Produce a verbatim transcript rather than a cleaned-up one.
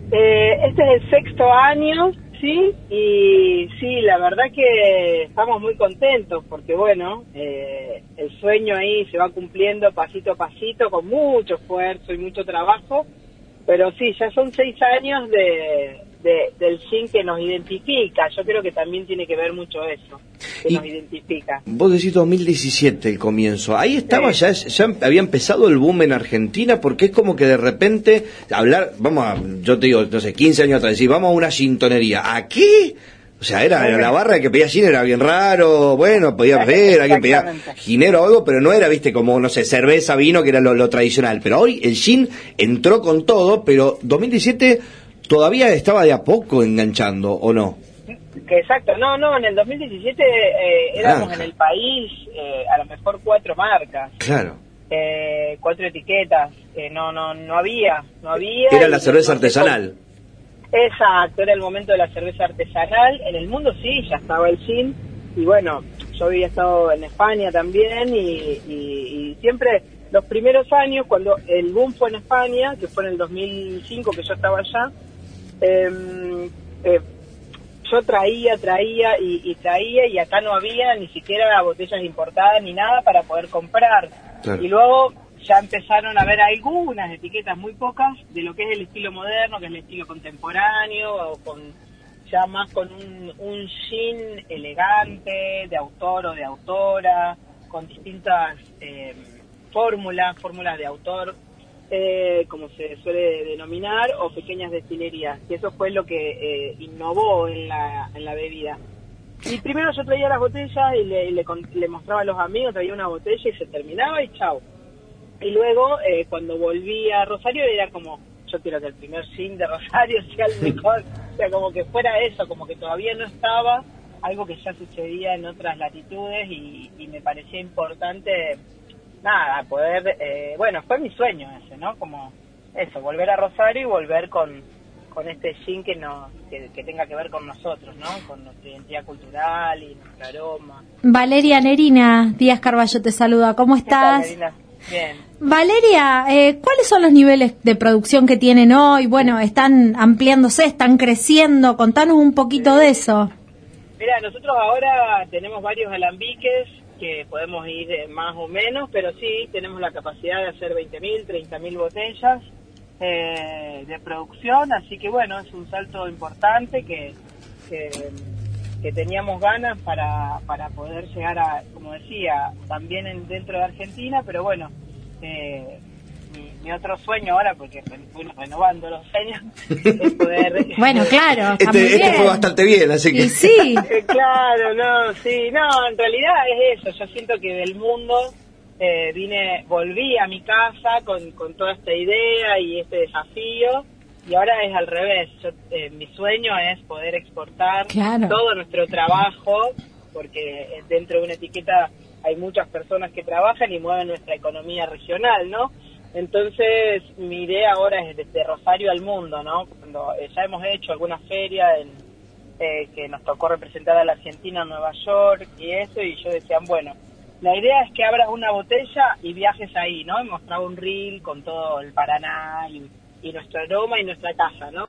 Eh, este es el sexto año, sí, y sí, la verdad que estamos muy contentos porque, bueno, eh, el sueño ahí se va cumpliendo pasito a pasito con mucho esfuerzo y mucho trabajo, pero sí, ya son seis años de, de del gin que nos identifica. Yo creo que también tiene que ver mucho eso, que y nos identifica. Vos decís dos mil diecisiete el comienzo, ahí estaba, Sí. ya, ya había empezado el boom en Argentina, porque es como que de repente hablar, vamos a, yo te digo, no sé, quince años atrás, decir, vamos a una gintonería, ¿a qué? O sea, era, era la barra que pedía gin era bien raro, bueno, podía ver, alguien pedía ginero o algo, pero no era, viste, como, no sé, cerveza, vino, que era lo, lo tradicional. Pero hoy el gin entró con todo, pero dos mil diecisiete todavía estaba de a poco enganchando, ¿o no? Que exacto, no, no, en el dos mil diecisiete eh, éramos Naranja. en el país eh, a lo mejor cuatro marcas, Claro. eh, cuatro etiquetas, eh, no, no, no había, no había. Era la y cerveza no sé artesanal. cómo. Exacto, era el momento de la cerveza artesanal. En el mundo sí, ya estaba el gin. Y bueno, yo había estado en España también y, y, y siempre los primeros años, cuando el boom fue en España, que fue en el dos mil cinco que yo estaba allá, eh, eh, yo traía, traía y, y traía y acá no había ni siquiera botellas importadas ni nada para poder comprar. Claro. Y luego ya empezaron a haber algunas etiquetas, muy pocas, de lo que es el estilo moderno, que es el estilo contemporáneo, o con ya más con un, un gin elegante, de autor o de autora, con distintas eh, fórmulas, fórmulas de autor, eh, como se suele denominar, o pequeñas destilerías, y eso fue lo que eh, innovó en la, en la bebida. Y primero yo traía las botellas y le, le, le mostraba a los amigos, traía una botella y se terminaba y chau. Y luego, eh, cuando volví a Rosario, era como, yo quiero que el primer gin de Rosario sea el mejor. O sea, como que fuera eso, como que todavía no estaba, algo que ya sucedía en otras latitudes y, y me parecía importante, nada, poder, eh, bueno, fue mi sueño ese, ¿no? Como eso, volver a Rosario y volver con, con este gin que, nos, que, que tenga que ver con nosotros, ¿no? Con nuestra identidad cultural y nuestro aroma. Valeria Nerina Díaz Carballo te saluda, ¿cómo estás? ¿Qué tal, Nerina? Bien. Valeria, eh, ¿cuáles son los niveles de producción que tienen hoy? Bueno, están ampliándose, están creciendo, contanos un poquito de eso. Mira, nosotros ahora tenemos varios alambiques que podemos ir eh, más o menos, pero sí tenemos la capacidad de hacer veinte mil, treinta mil botellas eh, de producción, así que bueno, es un salto importante que, que, que teníamos ganas para, para poder llegar a, como decía, también en, dentro de Argentina, pero bueno, eh, mi, mi otro sueño ahora, porque fui renovando los sueños, es poder... Bueno, claro, está muy Este, este bien. fue bastante bien, así que... Y sí. Eh, claro, no, sí, no, en realidad es eso, yo siento que del mundo eh, vine, volví a mi casa con, con toda esta idea y este desafío, y ahora es al revés, yo, eh, mi sueño es poder exportar Claro. todo nuestro trabajo, porque dentro de una etiqueta hay muchas personas que trabajan y mueven nuestra economía regional, ¿no? Entonces, mi idea ahora es desde Rosario al mundo, ¿no? Cuando eh, ya hemos hecho alguna feria en, eh, que nos tocó representar a la Argentina en Nueva York y eso, y yo decía, bueno, la idea es que abras una botella y viajes ahí, ¿no? Y mostraba un reel con todo el Paraná y, y nuestro aroma y nuestra casa, ¿no?